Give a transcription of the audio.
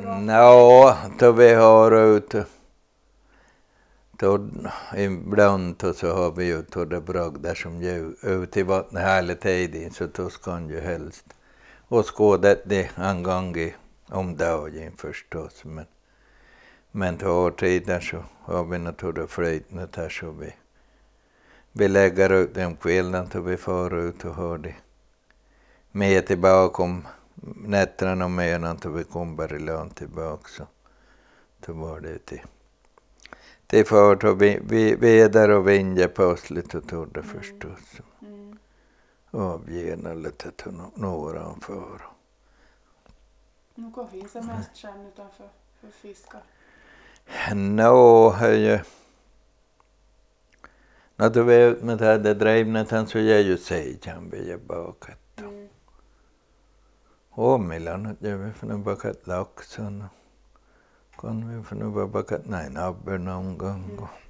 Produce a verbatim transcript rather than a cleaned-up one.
Nå, då vi har ute. Då ibland då så har vi ju då det bragdar som ju ute i vattnet hela tiden så då ska han ju helst. Och skåda det en gång i om dagen förstås. Men, men då tider så har vi naturligtvis flytande där så vi. Vi lägger ut den kvällen då vi får ut och har det. Med tillbaka om nätterna och med när vi kommer i land tillbaka så. Då var det till. Det får då vi, vi väder och vind plötsligt och tog det förstås. Mm. Avgena lite till några för. Nu vad finns det mest skärm utanför för fiskar? Nå, hej. När du är ut med det här det drivnet så ger ju sig kan vi ge bakat. Mm. Och mellan det vi får nu bakat laxen. Kan vi få nu bakat nej nabber någon gång. Mm.